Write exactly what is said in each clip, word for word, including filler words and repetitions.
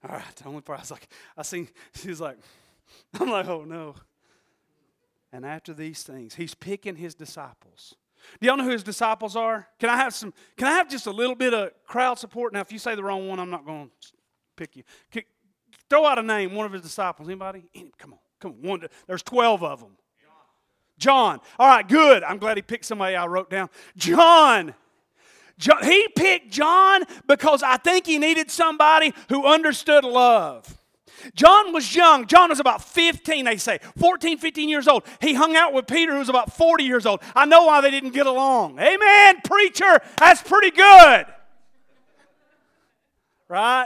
All right, the only part I was like, I seen, she was like, I'm like, oh no. And after these things, he's picking his disciples. Do y'all know who his disciples are? Can I have some, can I have just a little bit of crowd support? Now, if you say the wrong one, I'm not going to pick you. Can, throw out a name, one of his disciples. Anybody? Any, come on, come on. One, there's twelve of them. John. All right, good. I'm glad he picked somebody I wrote down. John. John. He picked John because I think he needed somebody who understood love. John was young. John was about fifteen, they say. fourteen, fifteen years old. He hung out with Peter, who was about forty years old. I know why they didn't get along. Amen, preacher. That's pretty good. Right?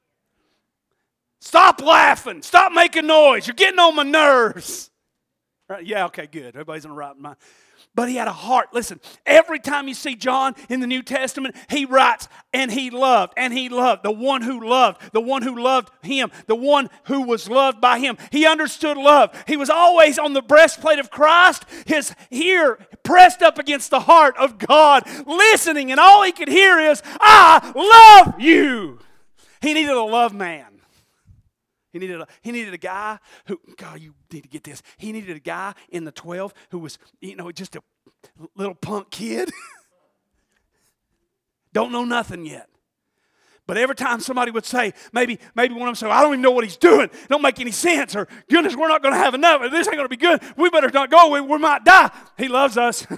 Stop laughing. Stop making noise. You're getting on my nerves. Right? Yeah, okay, good. Everybody's in the right mind. But he had a heart. Listen, every time you see John in the New Testament, he writes, and he loved, and he loved. The one who loved, the one who loved him, the one who was loved by him. He understood love. He was always on the breastplate of Christ, his ear pressed up against the heart of God, listening, and all he could hear is, I love you. He needed a love man. He needed, a, he needed a guy who, God, you need to get this. He needed a guy in the twelve who was, you know, just a little punk kid. Don't know nothing yet. But every time somebody would say, maybe maybe one of them said, I don't even know what he's doing. It don't make any sense. Or, goodness, we're not going to have enough. This ain't going to be good. We better not go. We, we might die. He loves us.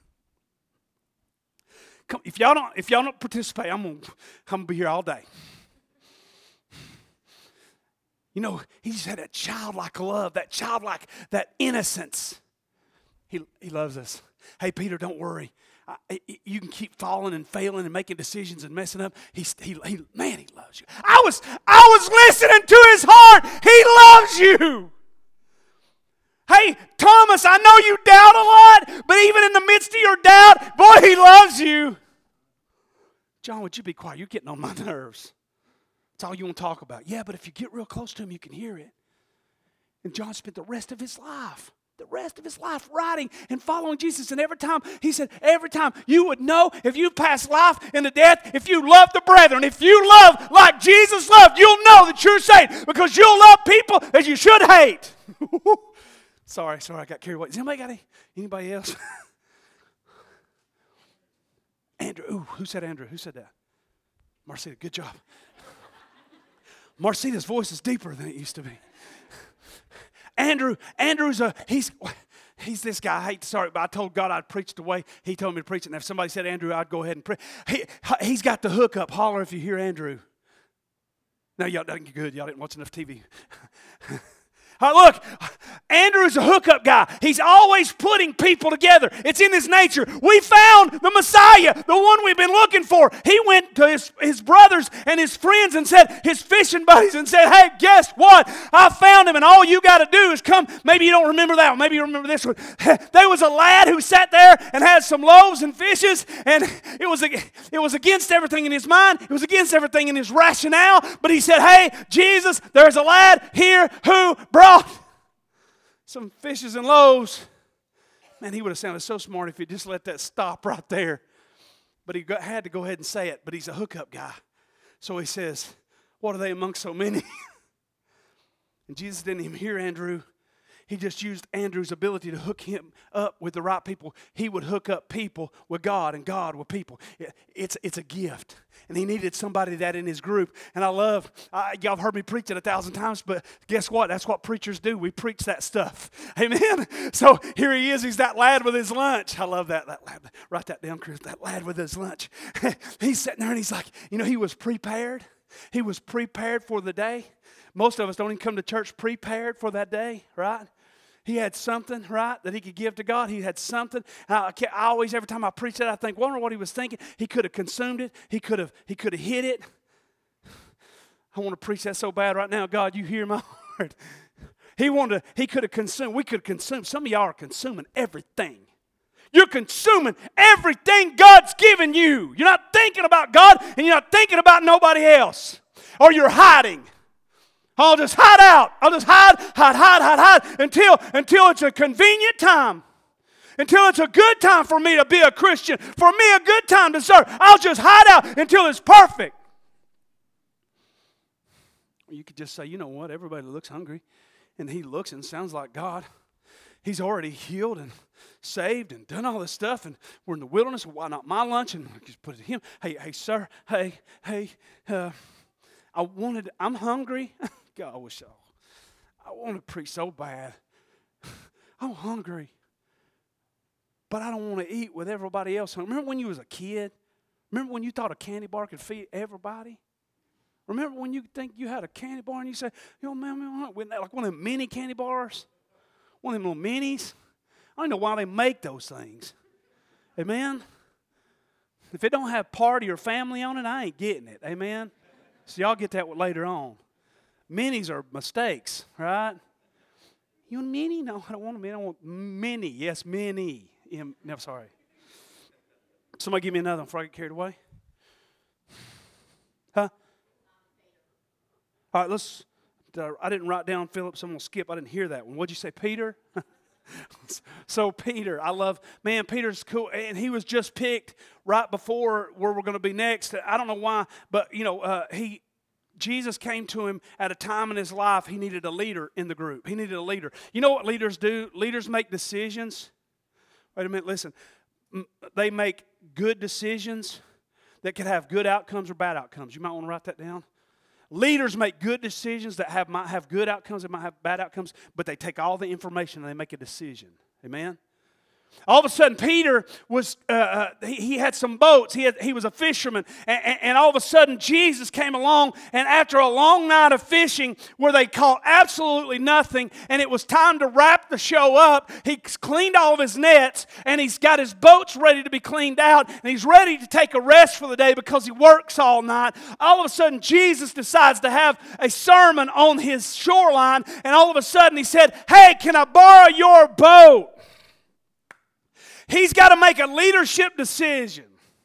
Come, if y'all don't, if y'all don't participate, I'm going I'm to be here all day. You know, he just had that childlike love, that childlike, that innocence. He, he loves us. Hey, Peter, don't worry. I, you can keep falling and failing and making decisions and messing up. He's, he, he, man, he loves you. I was, I was listening to his heart. He loves you. Hey, Thomas, I know you doubt a lot, but even in the midst of your doubt, boy, he loves you. John, would you be quiet? You're getting on my nerves. That's all you want to talk about. Yeah, but if you get real close to him, you can hear it. And John spent the rest of his life, the rest of his life writing and following Jesus. And every time, he said, every time you would know if you pass life into death, if you love the brethren, if you love like Jesus loved, you'll know that you're saved because you'll love people that you should hate. sorry, sorry, I got carried away. Has anybody got any, anybody else? Andrew, ooh, who said Andrew? Who said that? Marcita, good job. Marcita's voice is deeper than it used to be. Andrew, Andrew's a, he's, he's this guy. I hate to sorry, but I told God I'd preach the way he told me to preach it. And if somebody said Andrew, I'd go ahead and preach. He, he's got the hookup. Holler if you hear Andrew. No, y'all didn't good. Y'all didn't watch enough T V. All right, look, Andrew's a hookup guy. He's always putting people together. It's in his nature. We found the Messiah, the one we've been looking for. He went to his, his brothers and his friends and said, his fishing buddies, and said, hey, guess what? I found him, and all you got to do is come. Maybe you don't remember that one. Maybe you remember this one. There was a lad who sat there and had some loaves and fishes, and it was, it was against everything in his mind. It was against everything in his rationale, but he said, hey, Jesus, there's a lad here who brought some fishes and loaves. Man, he would have sounded so smart if he just let that stop right there. But he got, had to go ahead and say it. But he's a hookup guy. So he says, what are they among so many? And Jesus didn't even hear Andrew. He just used Andrew's ability to hook him up with the right people. He would hook up people with God and God with people. It's, it's a gift. And he needed somebody that in his group. And I love, uh, y'all have heard me preach it a thousand times, but guess what? That's what preachers do. We preach that stuff. Amen? So here he is. He's that lad with his lunch. I love that. That lad. Write that down, Chris. That lad with his lunch. He's sitting there and he's like, you know, he was prepared. He was prepared for the day. Most of us don't even come to church prepared for that day, right? He had something, right, that he could give to God. He had something. I, I always, every time I preach that, I think, wonder what he was thinking. He could have consumed it. He could have, he could have hid it. I want to preach that so bad right now. God, you hear my heart. He wanted, to, he could have consumed. We could have consumed. Some of y'all are consuming everything. You're consuming everything God's given you. You're not thinking about God, and you're not thinking about nobody else. Or you're hiding. I'll just hide out. I'll just hide, hide, hide, hide, hide until, until it's a convenient time. Until it's a good time for me to be a Christian. For me, a good time to serve. I'll just hide out until it's perfect. You could just say, you know what, everybody looks hungry, and he looks and sounds like God. He's already healed and saved and done all this stuff, and we're in the wilderness. Why not my lunch? And we just put it to him. Hey, hey, sir. Hey, hey. Uh, I wanted. I'm hungry. God, I wish I. I want to preach so bad. I'm hungry, but I don't want to eat with everybody else. Remember when you was a kid? Remember when you thought a candy bar could feed everybody? Remember when you think you had a candy bar and you say, yo, man, man, like one of them mini candy bars? One of them little minis? I don't know why they make those things. Amen? If it don't have party or family on it, I ain't getting it. Amen? So y'all get that later on. Minis are mistakes, right? You want a mini? No, I don't want a mini. I want mini. Yes, mini. M- no, sorry. Somebody give me another one before I get carried away. Huh? All right, let's, uh, I didn't write down Philip, so I'm going to skip. I didn't hear that one. What'd you say, Peter? So Peter, I love, man, Peter's cool. And he was just picked right before where we're going to be next. I don't know why, but, you know, uh, he, Jesus came to him at a time in his life he needed a leader in the group. He needed a leader. You know what leaders do? Leaders make decisions. Wait a minute, listen. They make good decisions that could have good outcomes or bad outcomes. You might want to write that down. Leaders make good decisions that have might have good outcomes, they might have bad outcomes, but they take all the information and they make a decision. Amen? All of a sudden, Peter was, uh, uh, he, he had some boats. He, had, he was a fisherman. And, and, and all of a sudden, Jesus came along. And after a long night of fishing where they caught absolutely nothing, and it was time to wrap the show up, he cleaned all of his nets, and he's got his boats ready to be cleaned out, and he's ready to take a rest for the day because he works all night. All of a sudden, Jesus decides to have a sermon on his shoreline, and all of a sudden, he said, hey, can I borrow your boat? He's got to make a leadership decision.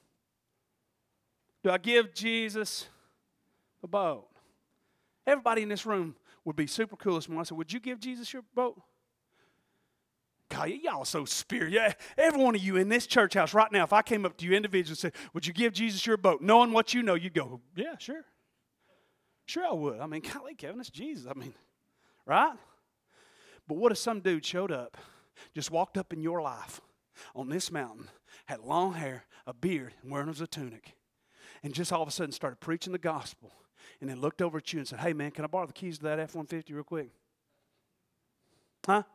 Do I give Jesus a boat? Everybody in this room would be super cool this morning. I said, would you give Jesus your boat? God, y'all are so spiritual. Yeah, every one of you in this church house right now, if I came up to you individually and said, would you give Jesus your boat? Knowing what you know, you'd go, yeah, sure. Sure I would. I mean, golly, Kevin, it's Jesus. I mean, right? But what if some dude showed up, just walked up in your life, on this mountain, had long hair, a beard, and wearing a tunic, and just all of a sudden started preaching the gospel, and then looked over at you and said, hey, man, can I borrow the keys to that F one fifty real quick? Huh?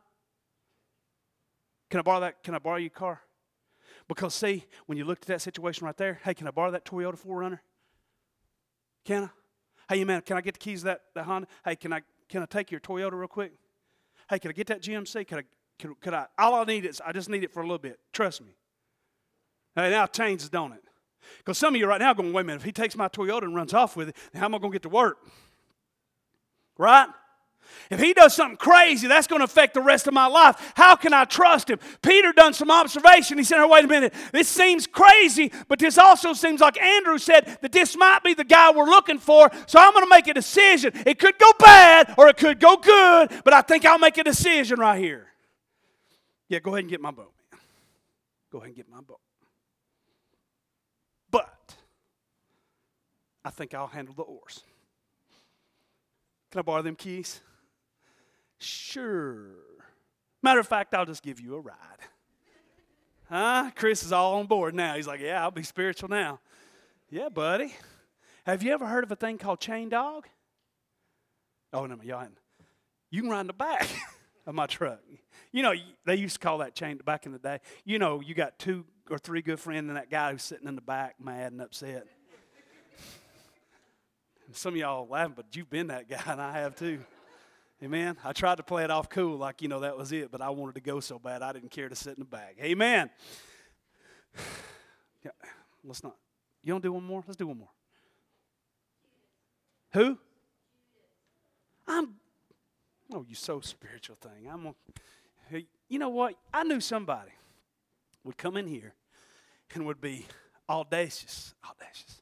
Can I borrow that? Can I borrow your car? Because, see, when you looked at that situation right there, hey, can I borrow that Toyota four runner? Can I? Hey, man, can I get the keys to that, that Honda? Hey, can I can I take your Toyota real quick? Hey, can I get that G M C? Can I? Could, could I? All I need is, I just need it for a little bit. Trust me. Hey, now it changes, don't it? Because some of you right now are going, wait a minute, if he takes my Toyota and runs off with it, then how am I going to get to work? Right? If he does something crazy, that's going to affect the rest of my life. How can I trust him? Peter done some observation. He said, oh, wait a minute, this seems crazy, but this also seems like Andrew said that this might be the guy we're looking for, so I'm going to make a decision. It could go bad or it could go good, but I think I'll make a decision right here. Yeah, go ahead and get my boat, man. Go ahead and get my boat. But I think I'll handle the oars. Can I borrow them keys? Sure. Matter of fact, I'll just give you a ride. Huh? Chris is all on board now. He's like, yeah, I'll be spiritual now. Yeah, buddy. Have you ever heard of a thing called chain dog? Oh, no, y'all hadn't. You can ride in the back of my truck. You know, they used to call that chain back in the day. You know, you got two or three good friends and that guy who's sitting in the back mad and upset. Some of y'all laughing, but you've been that guy, and I have too. Amen? I tried to play it off cool like, you know, that was it, but I wanted to go so bad I didn't care to sit in the back. Amen. Yeah, let's not. You want to do one more? Let's do one more. Who? I'm, oh, you so spiritual thing. I'm a, hey, you know what? I knew somebody would come in here and would be audacious, audacious.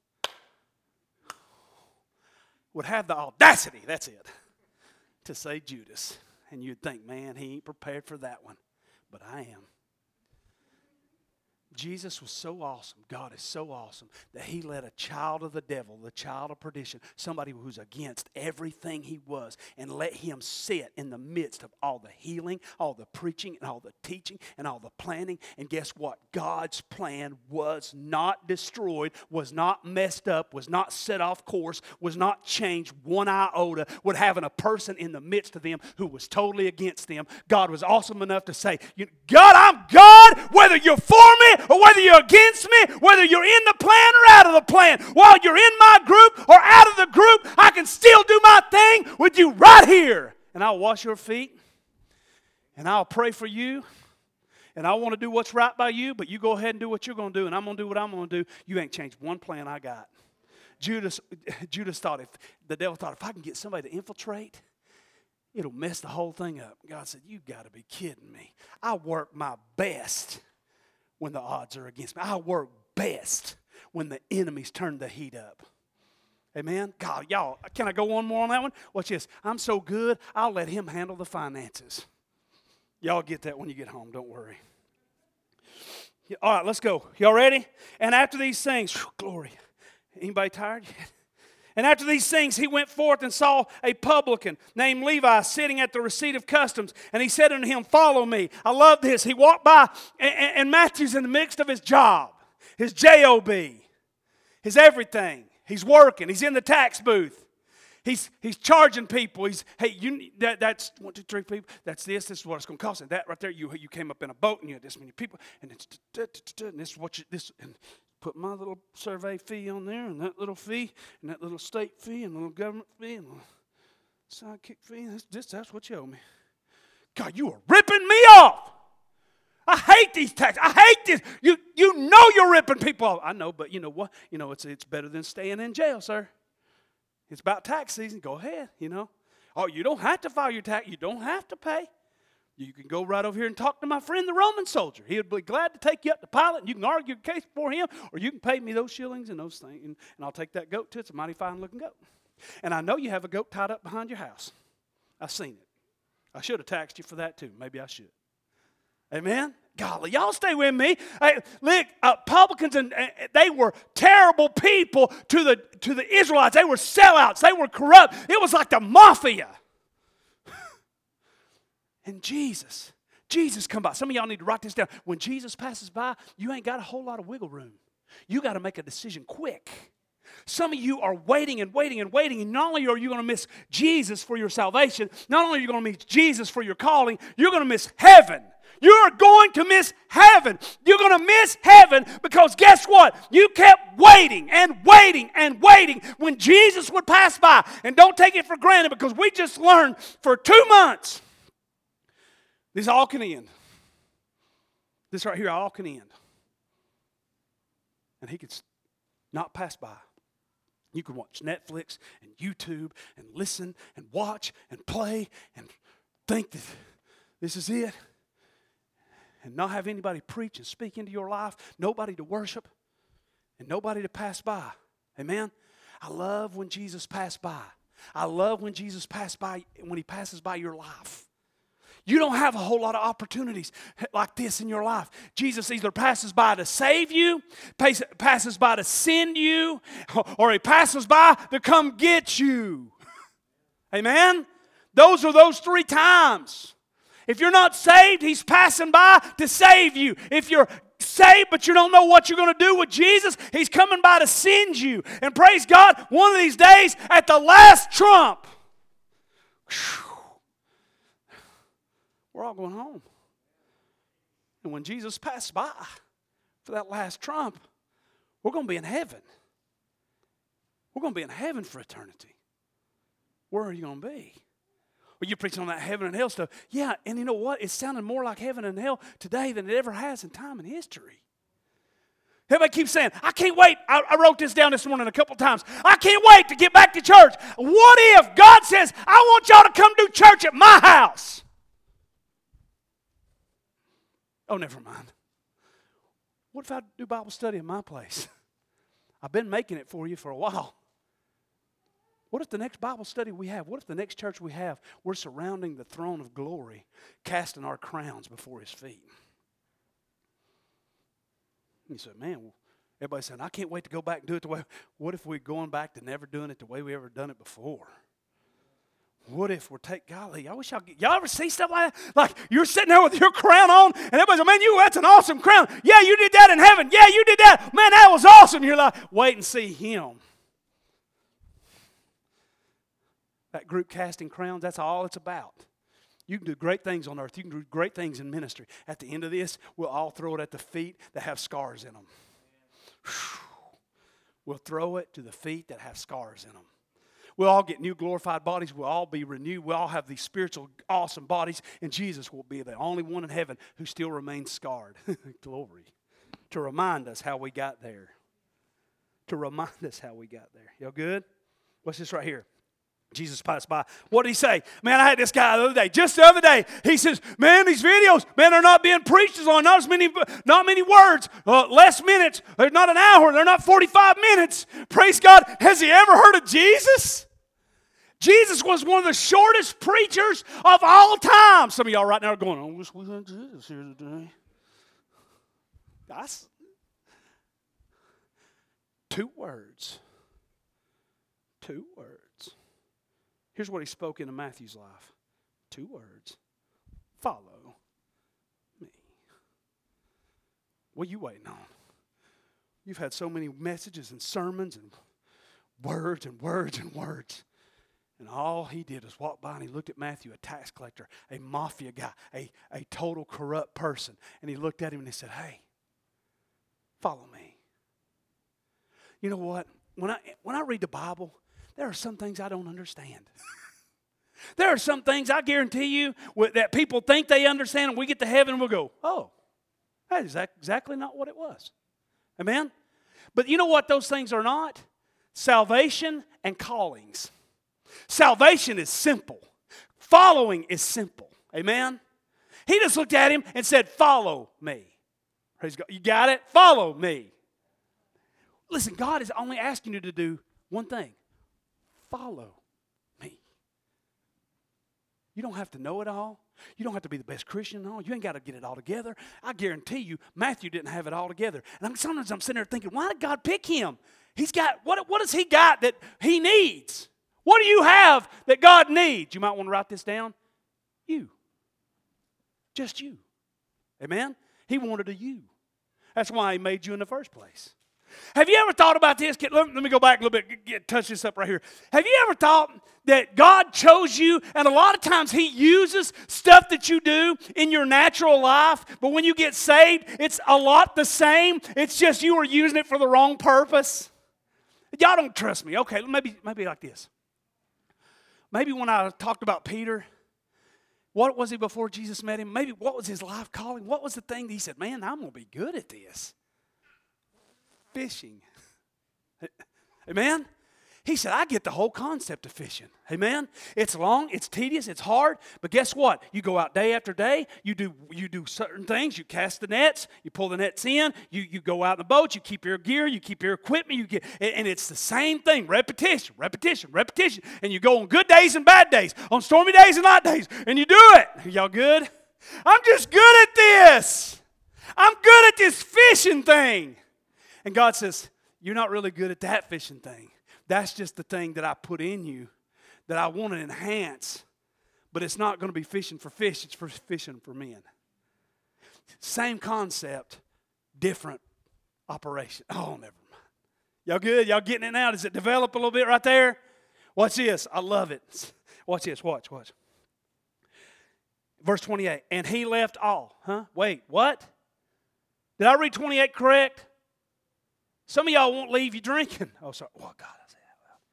Would have the audacity, that's it, to say Judas. And you'd think, man, he ain't prepared for that one. But I am. Jesus was so awesome, God is so awesome, that he let a child of the devil, the child of perdition, somebody who's against everything he was, and let him sit in the midst of all the healing, all the preaching, and all the teaching, and all the planning. And guess what? God's plan was not destroyed, was not messed up, was not set off course, was not changed one iota, with having a person in the midst of them who was totally against them. God was awesome enough to say, God, I'm God, whether you're for me or whether you're against me, whether you're in the plan or out of the plan. While you're in my group or out of the group, I can still do my thing with you right here. And I'll wash your feet, and I'll pray for you, and I want to do what's right by you, but you go ahead and do what you're going to do, and I'm going to do what I'm going to do. You ain't changed one plan I got. Judas, Judas thought, if the devil thought, if I can get somebody to infiltrate, it'll mess the whole thing up. God said, you got to be kidding me. I work my best when the odds are against me. I work best when the enemies turn the heat up. Amen? God, y'all, can I go one more on that one? Watch this. I'm so good, I'll let him handle the finances. Y'all get that when you get home. Don't worry. All right, let's go. Y'all ready? And after these things, whew, glory. Anybody tired yet? And after these things, he went forth and saw a publican named Levi sitting at the receipt of customs. And he said unto him, follow me. I love this. He walked by, and, and Matthew's in the midst of his job, his job, his everything. He's working. He's in the tax booth. He's he's charging people. He's, hey, you that that's one, two, three people. That's this. This is what it's going to cost. And that right there, you you came up in a boat and you had this many people. And it's and this is what you this and put my little survey fee on there, and that little fee, and that little state fee, and the little government fee, and the sidekick fee. That's, this, that's what you owe me. God, you are ripping me off. I hate these taxes. I hate this. You you know you're ripping people off. I know, but you know what? You know, it's it's better than staying in jail, sir. It's about tax season. Go ahead, you know. Oh, you don't have to file your tax. You don't have to pay. You can go right over here and talk to my friend, the Roman soldier. He would be glad to take you up to Pilate, and you can argue your case before him, or you can pay me those shillings and those things, and, and I'll take that goat too. It's a mighty fine-looking goat. And I know you have a goat tied up behind your house. I've seen it. I should have taxed you for that too. Maybe I should. Amen? Golly, y'all stay with me. Hey, look, uh, publicans, and uh, they were terrible people to the, to the Israelites. They were sellouts. They were corrupt. It was like the mafia. And Jesus, Jesus come by. Some of y'all need to write this down. When Jesus passes by, you ain't got a whole lot of wiggle room. You got to make a decision quick. Some of you are waiting and waiting and waiting, and not only are you going to miss Jesus for your salvation, not only are you going to miss Jesus for your calling, you're going to miss heaven. You are going to miss heaven. You're going to miss heaven because guess what? You kept waiting and waiting and waiting when Jesus would pass by. And don't take it for granted, because we just learned for two months this all can end. This right here all can end. And he could not pass by. You can watch Netflix and YouTube and listen and watch and play and think that this is it. And not have anybody preach and speak into your life. Nobody to worship. And nobody to pass by. Amen? I love when Jesus passed by. I love when Jesus passed by, when he passes by your life. You don't have a whole lot of opportunities like this in your life. Jesus either passes by to save you, passes by to send you, or he passes by to come get you. Amen? Those are those three times. If you're not saved, he's passing by to save you. If you're saved but you don't know what you're going to do with Jesus, he's coming by to send you. And praise God, one of these days at the last trump, whew, we're all going home. And when Jesus passed by for that last trump, we're going to be in heaven. We're going to be in heaven for eternity. Where are you going to be? Well, you're preaching on that heaven and hell stuff. Yeah, and you know what? It's sounding more like heaven and hell today than it ever has in time and history. Everybody keeps saying, I can't wait. I, I wrote this down this morning a couple times. I can't wait to get back to church. What if God says, I want y'all to come do church at my house? Oh, never mind. What if I do Bible study in my place? I've been making it for you for a while. What if the next Bible study we have, what if the next church we have, we're surrounding the throne of glory, casting our crowns before his feet? You say, man, well, everybody's saying, I can't wait to go back and do it the way. What if we're going back to never doing it the way we ever done it before? What if we're take golly? I wish y'all y'all ever see stuff like that? Like you're sitting there with your crown on, and everybody's like, man, you that's an awesome crown. Yeah, you did that in heaven. Yeah, you did that. Man, that was awesome. You're like, wait and see him. That group casting crowns, that's all it's about. You can do great things on earth. You can do great things in ministry. At the end of this, we'll all throw it at the feet that have scars in them. We'll throw it to the feet that have scars in them. We'll all get new glorified bodies. We'll all be renewed. We'll all have these spiritual awesome bodies. And Jesus will be the only one in heaven who still remains scarred. Glory. To remind us how we got there. To remind us how we got there. Y'all good? What's this right here? Jesus passed by. What did he say? Man, I had this guy the other day, just the other day. He says, man, these videos, man, they're not being preached as long. Not as many, not many words, uh, less minutes. They're not an hour. They're not forty-five minutes. Praise God. Has he ever heard of Jesus? Jesus was one of the shortest preachers of all time. Some of y'all right now are going, I wish we had Jesus here today. That's two words. Two words. Here's what he spoke into Matthew's life. Two words. Follow me. What are you waiting on? You've had so many messages and sermons and words and words and words. And all he did was walk by and he looked at Matthew, a tax collector, a mafia guy, a, a total corrupt person. And he looked at him and he said, hey, follow me. You know what? When I, when I read the Bible, there are some things I don't understand. There are some things I guarantee you that people think they understand, and we get to heaven and we'll go, oh, that is exactly not what it was. Amen? But you know what those things are not? Salvation and callings. Salvation is simple. Following is simple. Amen? He just looked at him and said, follow me. Praise God. You got it? Follow me. Listen, God is only asking you to do one thing. Follow me. You don't have to know it all. You don't have to be the best Christian and all. You ain't got to get it all together. I guarantee you, Matthew didn't have it all together. And I'm, sometimes I'm sitting there thinking, why did God pick him? He's got, what, what has he got that he needs? What do you have that God needs? You might want to write this down. You. Just you. Amen? He wanted a you. That's why he made you in the first place. Have you ever thought about this? Let me go back a little bit, get, get, touch this up right here. Have you ever thought that God chose you, and a lot of times he uses stuff that you do in your natural life, but when you get saved, it's a lot the same. It's just you were using it for the wrong purpose. Y'all don't trust me. Okay, maybe, maybe like this. Maybe when I talked about Peter, what was he before Jesus met him? Maybe what was his life calling? What was the thing that he said, man, I'm going to be good at this? Fishing. Amen? He said, I get the whole concept of fishing. Amen? It's long, it's tedious, it's hard, but guess what? You go out day after day, you do you do certain things, you cast the nets, you pull the nets in, you, you go out in the boat, you keep your gear, you keep your equipment, you get, and it's the same thing, repetition, repetition, repetition, and you go on good days and bad days, on stormy days and hot days, and you do it. Y'all good? I'm just good at this. I'm good at this fishing thing. And God says, you're not really good at that fishing thing. That's just the thing that I put in you that I want to enhance. But it's not going to be fishing for fish. It's for fishing for men. Same concept, different operation. Oh, never mind. Y'all good? Y'all getting it now? Does it develop a little bit right there? Watch this. I love it. Watch this. Watch, watch. Verse twenty-eight. And he left all. Huh? Wait, what? Did I read twenty-eight correct? Some of y'all won't leave you drinking. Oh, sorry. Oh, God, I said that loud.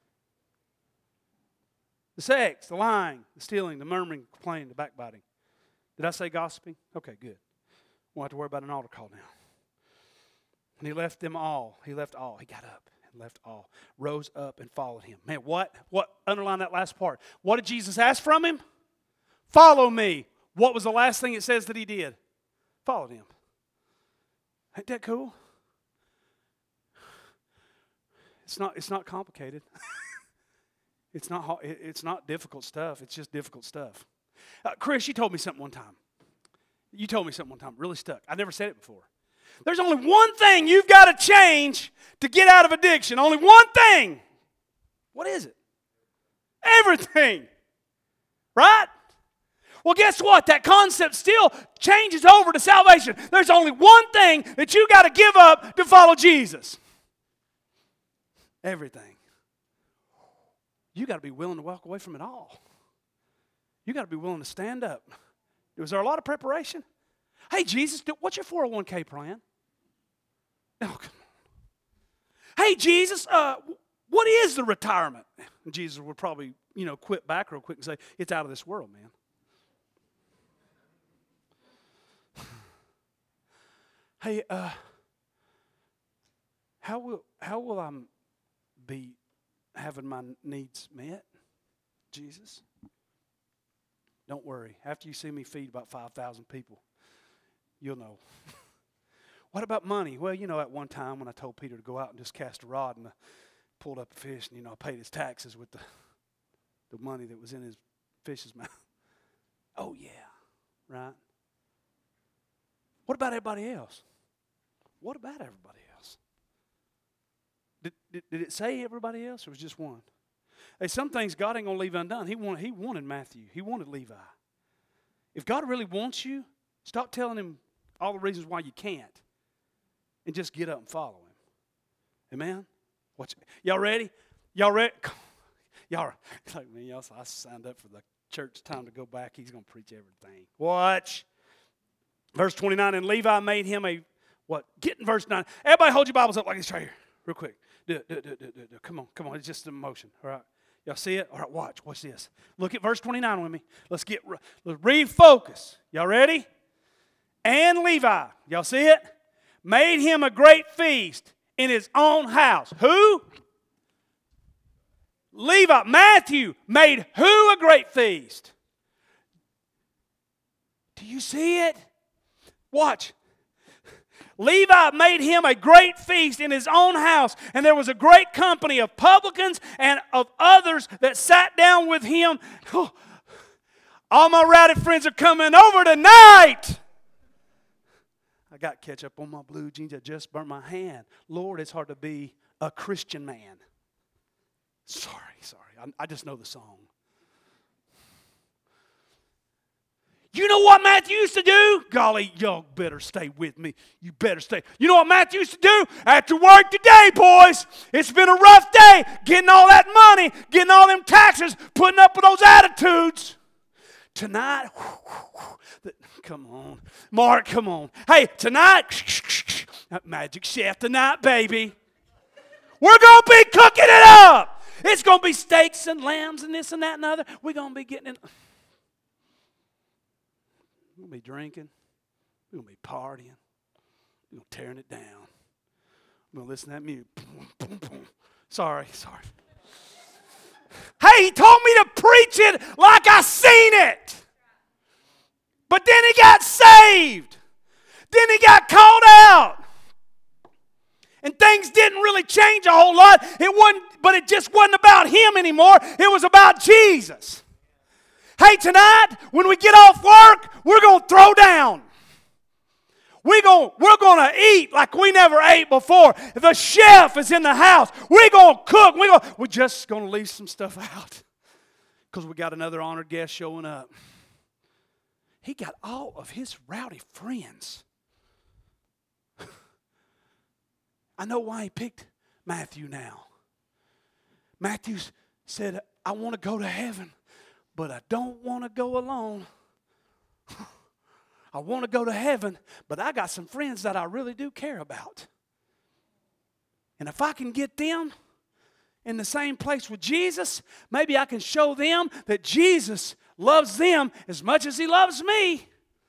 The sex, the lying, the stealing, the murmuring, complaining, the backbiting. Did I say gossiping? Okay, good. Won't have to worry about an altar call now. And he left them all. He left all. He got up and left all. Rose up and followed him. Man, what? What? Underline that last part. What did Jesus ask from him? Follow me. What was the last thing it says that he did? Followed him. Ain't that cool? It's not, it's not complicated. it's not it's not difficult stuff. It's just difficult stuff. Uh, Chris, you told me something one time. You told me something one time. Really stuck. I never said it before. There's only one thing you've got to change to get out of addiction. Only one thing. What is it? Everything. Right? Well, guess what? That concept still changes over to salvation. There's only one thing that you got to give up to follow Jesus. Everything. You got to be willing to walk away from it all. You got to be willing to stand up. Was there a lot of preparation? Hey, Jesus, what's your four oh one k plan? Oh, come on. Hey, Jesus, uh, what is the retirement? And Jesus would probably, you know, quit back real quick and say, it's out of this world, man. Hey, uh, how will how will I be having my needs met, Jesus? Don't worry. After you see me feed about five thousand people, you'll know. What about money? Well, you know, at one time when I told Peter to go out and just cast a rod and I pulled up a fish and, you know, I paid his taxes with the, the money that was in his fish's mouth. Oh, yeah, right? What about everybody else? What about everybody else? Did, did, did it say everybody else or was it just one? Hey, some things God ain't going to leave undone. He wanted, he wanted Matthew. He wanted Levi. If God really wants you, stop telling him all the reasons why you can't and just get up and follow him. Amen? Watch. Y'all ready? Y'all ready? Y'all are like me. Y'all, I signed up for the church. Time to go back. He's going to preach everything. Watch. Verse twenty-nine, and Levi made him a, what? Get in verse nine. Everybody hold your Bibles up like this right here. Real quick. Do it, do it, do it, do it, do it. Come on, come on. It's just an emotion. All right. Y'all see it? All right, watch. Watch this. Look at verse twenty-nine with me. Let's get, let's refocus. Y'all ready? And Levi, y'all see it? Made him a great feast in his own house. Who? Levi. Matthew made who a great feast? Do you see it? Watch. Levi made him a great feast in his own house, and there was a great company of publicans and of others that sat down with him. Oh, all my rowdy friends are coming over tonight. I got ketchup on my blue jeans. I just burnt my hand. Lord, it's hard to be a Christian man. Sorry, sorry. I, I just know the song. You know what Matthew used to do? Golly, y'all better stay with me. You better stay. You know what Matthew used to do? After work today, boys, it's been a rough day getting all that money, getting all them taxes, putting up with those attitudes. Tonight, come on. Mark, come on. Hey, tonight, Magic Chef tonight, baby. We're going to be cooking it up. It's going to be steaks and lambs and this and that and other. We're going to be getting it. We're going to be drinking. We're going to be partying. We're going to be tearing it down. We're going to listen to that music. Boom, boom, boom. Sorry, sorry. Hey, he told me to preach it like I seen it. But then he got saved. Then he got called out. And things didn't really change a whole lot. It wasn't, but it just wasn't about him anymore. It was about Jesus. Hey, tonight, when we get off work, we're going to throw down. We're going we're going to eat like we never ate before. The chef is in the house. We're going to cook. We're, gonna, we're just going to leave some stuff out because we got another honored guest showing up. He got all of his rowdy friends. I know why he picked Matthew now. Matthew said, I want to go to heaven, but I don't want to go alone. I want to go to heaven, but I got some friends that I really do care about. And if I can get them in the same place with Jesus, maybe I can show them that Jesus loves them as much as he loves me.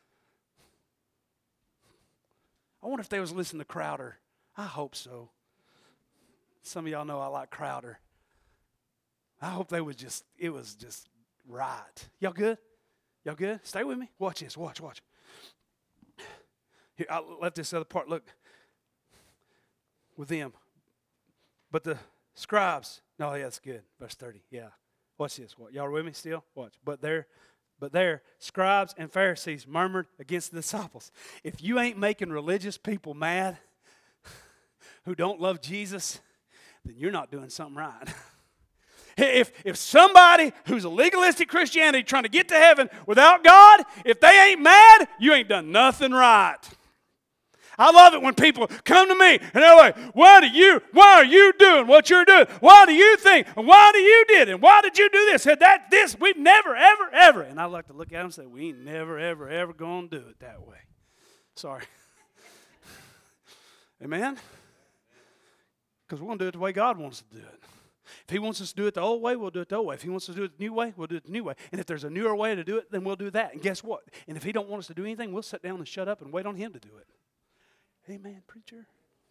I wonder if they was listening to Crowder. I hope so. Some of y'all know I like Crowder. I hope they was just, it was just right. Y'all good? Y'all good? Stay with me. Watch this. Watch, watch. Here, I left this other part. Look. With them. But the scribes, no, yeah, that's good. Verse thirty, yeah. Watch this. Y'all with me still? Watch. But there, But there, scribes and Pharisees murmured against the disciples. If you ain't making religious people mad who don't love Jesus, then you're not doing something right. If, if somebody who's a legalistic Christianity trying to get to heaven without God, if they ain't mad, you ain't done nothing right. I love it when people come to me and they're like, why do you, why are you doing what you're doing? Why do you think? And why do you did? And why did you do this? And that, this, we've never, ever, ever. And I like to look at them and say, we ain't never, ever, ever going to do it that way. Sorry. Amen? Because we're going to do it the way God wants to do it. If He wants us to do it the old way, we'll do it the old way. If He wants us to do it the new way, we'll do it the new way. And if there's a newer way to do it, then we'll do that. And guess what? And if He don't want us to do anything, we'll sit down and shut up and wait on Him to do it. Amen, preacher.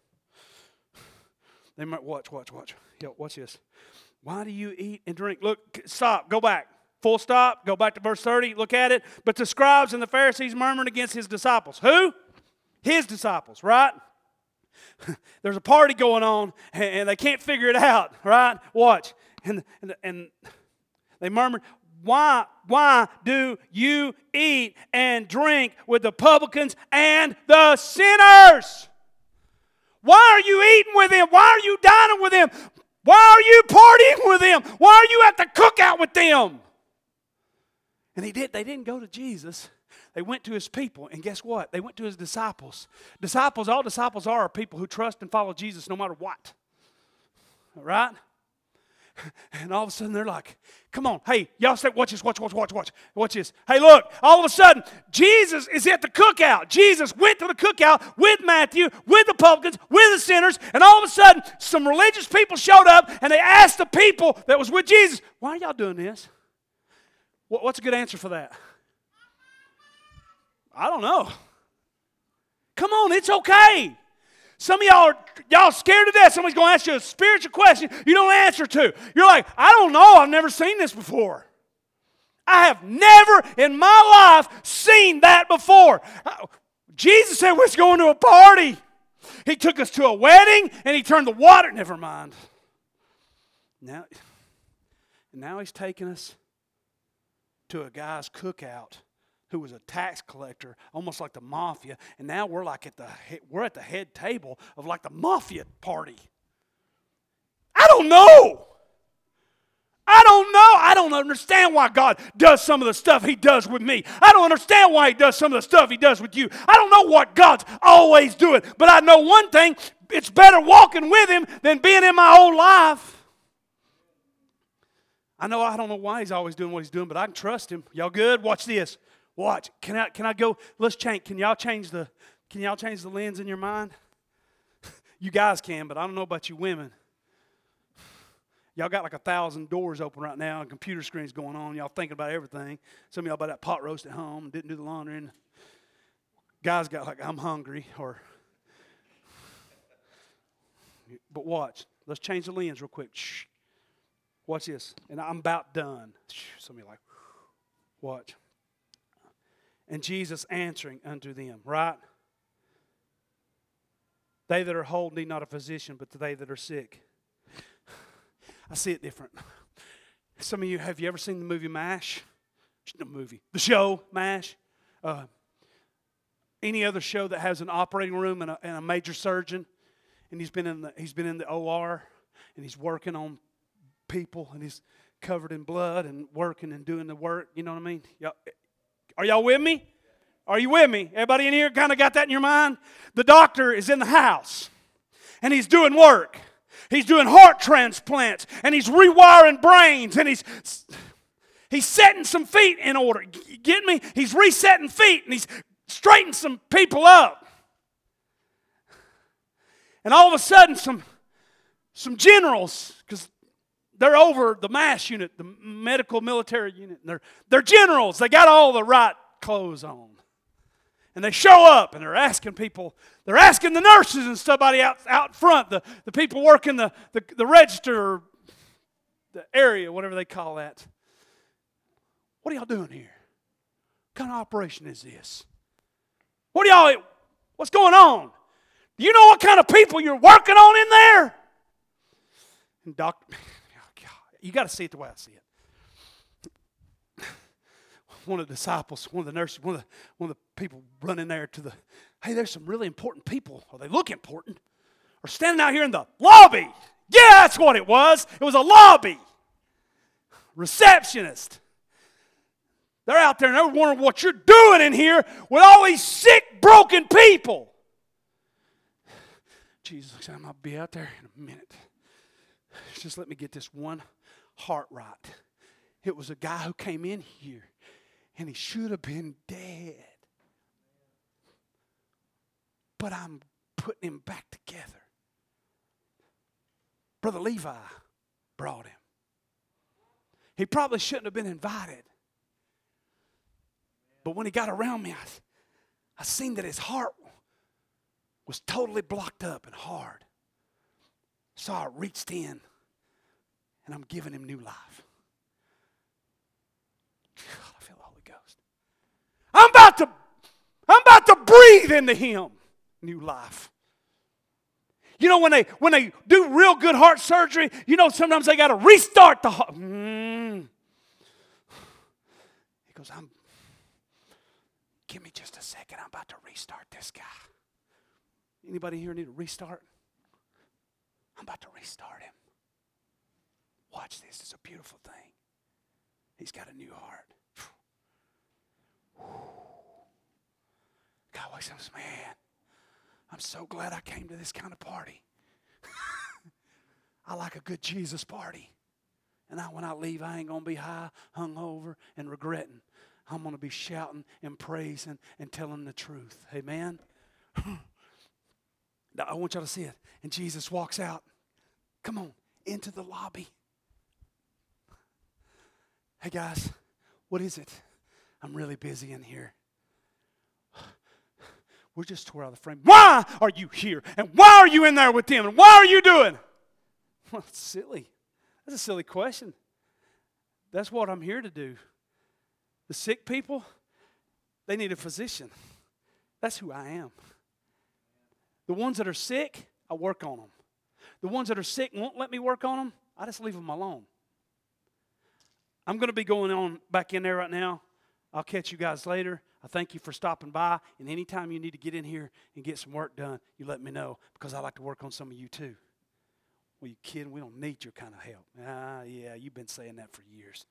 They might watch, watch, watch. Yo, watch this. Why do you eat and drink? Look, stop, go back. Full stop, go back to verse thirty, look at it. But the scribes and the Pharisees murmured against His disciples. Who? His disciples, right? There's a party going on, and they can't figure it out, right? Watch. And, and, and they murmured, why, why do you eat and drink with the publicans and the sinners? Why are you eating with them? Why are you dining with them? Why are you partying with them? Why are you at the cookout with them? And he did. They didn't go to Jesus. They went to His people, and guess what? They went to His disciples. Disciples, all disciples are, are people who trust and follow Jesus no matter what. All right? And all of a sudden they're like, come on, hey, y'all say, watch this, watch, watch, watch, watch, watch this. Hey, look, all of a sudden, Jesus is at the cookout. Jesus went to the cookout with Matthew, with the publicans, with the sinners, and all of a sudden, some religious people showed up, and they asked the people that was with Jesus, why are y'all doing this? What's a good answer for that? I don't know. Come on, it's okay. Some of y'all are y'all scared to death. Somebody's going to ask you a spiritual question you don't answer to. You're like, I don't know. I've never seen this before. I have never in my life seen that before. Jesus said we're going to a party. He took us to a wedding and He turned the water. Never mind. Now, now He's taking us to a guy's cookout who was a tax collector, almost like the mafia, and now we're like at the we're at the head table of like the mafia party. I don't know. I don't know. I don't understand why God does some of the stuff He does with me. I don't understand why He does some of the stuff He does with you. I don't know what God's always doing, but I know one thing, it's better walking with Him than being in my old life. I know I don't know why He's always doing what He's doing, but I can trust Him. Y'all good? Watch this. Watch. Can I can I go? Let's change. Can y'all change the can y'all change the lens in your mind? You guys can, but I don't know about you women. Y'all got like a thousand doors open right now and computer screens going on. Y'all thinking about everything. Some of y'all about that pot roast at home and didn't do the laundry. And guys got like, I'm hungry, or but watch. Let's change the lens real quick. Shh. Watch this. And I'm about done. Some of you are like, watch. And Jesus answering unto them, right? They that are whole need not a physician, but they that are sick. I see it different. Some of you, have you ever seen the movie MASH? The movie. The show, MASH. Uh, any other show that has an operating room and a, and a major surgeon, and he's been in the he's been in the O R, and he's working on people, and he's covered in blood and working and doing the work. You know what I mean? Y'all, are y'all with me? Are you with me? Everybody in here kind of got that in your mind? The doctor is in the house, and he's doing work. He's doing heart transplants, and he's rewiring brains, and he's he's setting some feet in order. You get me? He's resetting feet, and he's straightening some people up. And all of a sudden, some some generals, because they're over the MASH unit, the medical military unit. And they're, they're generals. They got all the right clothes on. And they show up and they're asking people, they're asking the nurses and somebody out, out front, the, the people working the, the, the register, or the area, whatever they call that. What are y'all doing here? What kind of operation is this? What are y'all, what's going on? Do you know what kind of people you're working on in there? And doctor, you got to see it the way I see it. one of the disciples, one of the nurses, one of the, one of the people running there to the, hey, there's some really important people, or they look important, are standing out here in the lobby. Yeah, that's what it was. It was a lobby. Receptionist. They're out there and they're wondering what you're doing in here with all these sick, broken people. Jesus looks, I'm going to be out there in a minute. Just let me get this one heart right. It was a guy who came in here and he should have been dead. But I'm putting him back together. Brother Levi brought him. He probably shouldn't have been invited. But when he got around me, I, I seen that his heart was totally blocked up and hard. So I reached in and I'm giving him new life. God, I feel the Holy Ghost. I'm about to, I'm about to breathe into him new life. You know, when they when they do real good heart surgery, you know, sometimes they got to restart the heart. Mm. He goes, I'm, give me just a second. I'm about to restart this guy. Anybody here need a restart? I'm about to restart him. Watch this. It's a beautiful thing. He's got a new heart. God always says, man, I'm so glad I came to this kind of party. I like a good Jesus party. And I, when I leave, I ain't going to be high, hungover, and regretting. I'm going to be shouting and praising and telling the truth. Amen? Now, I want y'all to see it. And Jesus walks out. Come on, into the lobby. Hey, guys, what is it? I'm really busy in here. We're just tore out of the frame. Why are you here? And why are you in there with them? And why are you doing? Well, it's silly. That's a silly question. That's what I'm here to do. The sick people, they need a physician. That's who I am. The ones that are sick, I work on them. The ones that are sick and won't let me work on them, I just leave them alone. I'm going to be going on back in there right now. I'll catch you guys later. I thank you for stopping by. And anytime you need to get in here and get some work done, you let me know because I like to work on some of you too. Well, you kidding? We don't need your kind of help. Ah, yeah, you've been saying that for years.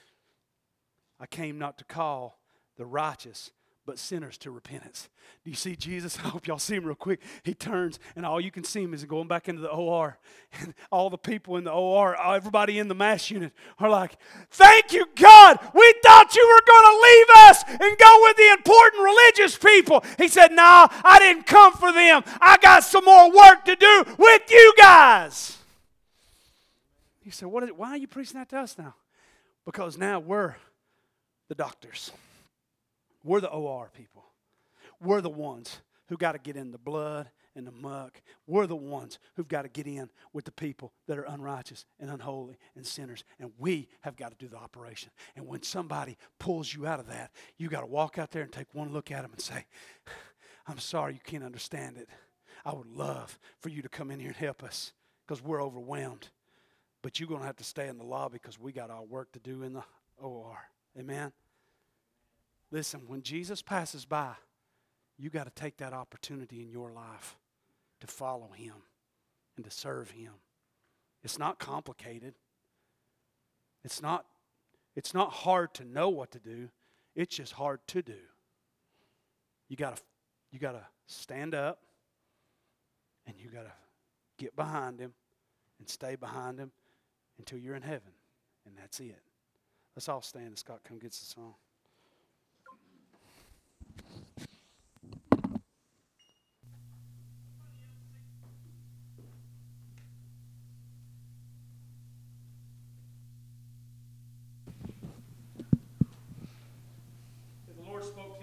I came not to call the righteous, but sinners to repentance. Do you see Jesus? I hope y'all see him real quick. He turns, and all you can see him is going back into the O R. And all the people in the O R, everybody in the mass unit are like, thank you, God. We thought you were going to leave us and go with the important religious people. He said, no, I didn't come for them. I got some more work to do with you guys. He said, what is it? Why are you preaching that to us now? Because now we're the doctors. We're the O R people. We're the ones who got to get in the blood and the muck. We're the ones who've got to get in with the people that are unrighteous and unholy and sinners. And we have got to do the operation. And when somebody pulls you out of that, you got to walk out there and take one look at them and say, I'm sorry you can't understand it. I would love for you to come in here and help us because we're overwhelmed. But you're going to have to stay in the lobby because we got our work to do in the O R. Amen? Listen, when Jesus passes by, you got to take that opportunity in your life to follow him and to serve him. It's not complicated. It's not, it's not hard to know what to do. It's just hard to do. You got to you got to stand up and you got to get behind him and stay behind him until you're in heaven. And that's it. Let's all stand and Scott come get the song.